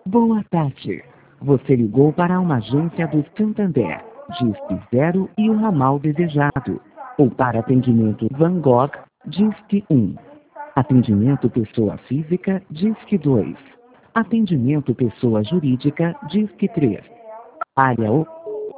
Boa tarde. Você ligou para uma agência do Santander, Disque 0 e o ramal desejado. Ou para atendimento Van Gogh, Disque 1. Atendimento pessoa física, Disque 2. Atendimento pessoa jurídica, Disque 3. Área O.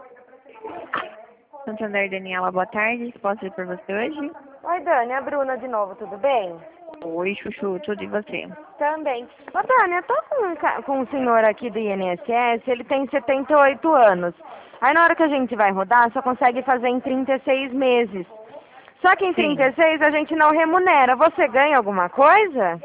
Santander, Daniela, boa tarde. Posso ir por você hoje? Oi, Dani, a Bruna de novo, tudo bem? Oi, Chuchu, tudo e você? Também. Ô, Dani, eu tô com um senhor aqui do INSS, ele tem 78 anos. Aí na hora que a gente vai rodar, só consegue fazer em 36 meses. Só que em Sim. 36 a gente não remunera. Você ganha alguma coisa?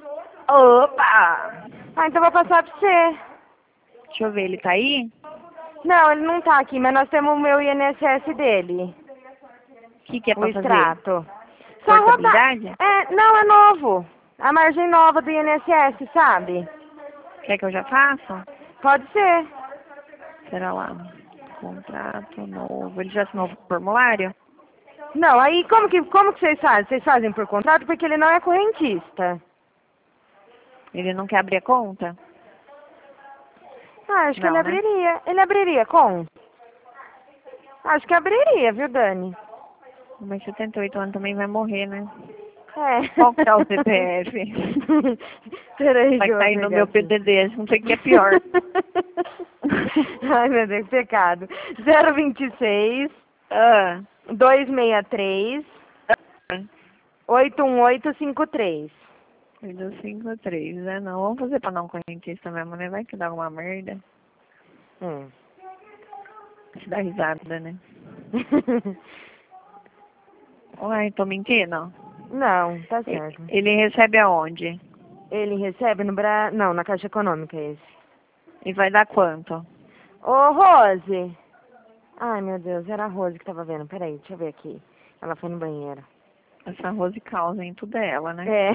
Opa! Ah, então vou passar pra você. Deixa eu ver, ele tá aí? Não, ele não tá aqui, mas nós temos o meu INSS dele. O que é O pra fazer? extrato. Só rodar. Portabilidade? Não, é novo. A margem nova do INSS, sabe? Quer que eu já faça? Pode ser. Espera lá. Contrato novo. Ele já assinou o formulário? Não, aí como que vocês fazem? Vocês fazem por contrato porque ele não é correntista. Ele não quer abrir a conta? Ah, acho que Não, ele né? abriria. Ele abriria com? Acho que abriria, viu, Dani? Mas 78 anos também vai morrer, né? É. Qual que é o CPF? Peraí Vai que eu vou cair no pegar meu aqui. PDD, não sei o que é pior. Ai, meu Deus, que pecado. 026 Ah, 263 81853. 253, né? Não, vamos fazer pra não correntista mesmo, né? Vai que dá alguma merda. Se dá risada, né? Uai, tô mentindo? Não, tá certo. Ele recebe aonde? Ele recebe no Não, na Caixa Econômica esse. E vai dar quanto? Ô, Rose. Ai, meu Deus, era a Rose que tava vendo. Peraí, deixa eu ver aqui. Ela foi no banheiro. Essa Rose causa em tudo é ela, né? É.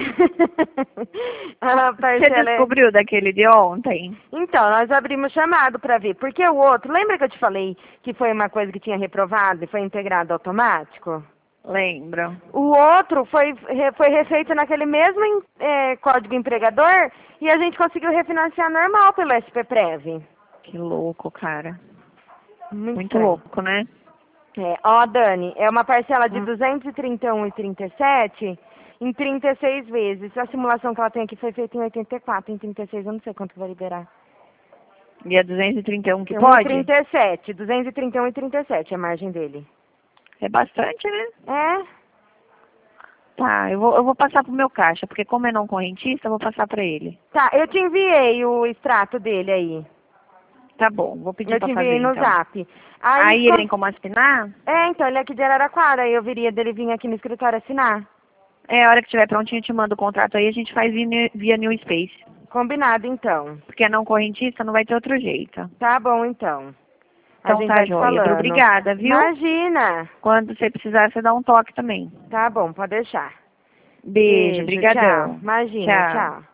A Você parcela é... descobriu daquele de ontem? Então, nós abrimos chamado pra ver. Porque o outro, lembra que eu te falei que foi uma coisa que tinha reprovado e foi integrado automático? Lembro. O outro foi refeito naquele mesmo código empregador e a gente conseguiu refinanciar normal pelo SPPrev. Que louco, cara. Muito estranho. louco, né? Ó, Dani, é uma parcela de 231,37 em 36 vezes. A simulação que ela tem aqui foi feita em 84, em 36 eu não sei quanto vai liberar. E é 231 que Tem pode? 37, 231,37 a margem dele. É bastante, né? É? Tá, eu vou passar pro meu caixa, porque como é não correntista, eu vou passar pra ele. Tá, eu te enviei o extrato dele aí. Tá bom, vou pedir Eu pra te fazer enviei no então. zap. Aí ele tem como assinar? Então, ele é aqui de Araraquara, aí eu viria dele vir aqui no escritório assinar. É, a hora que estiver prontinho, eu te mando o contrato aí, a gente faz via New Space. Combinado, então. Porque é não correntista, não vai ter outro jeito. Tá bom, então. A Então gente tá vai te joia. falando. Obrigada, viu? Imagina. Quando você precisar, você dá um toque também. Tá bom, pode deixar. Beijo, Tchau. brigadão. Imagina, Tchau. tchau.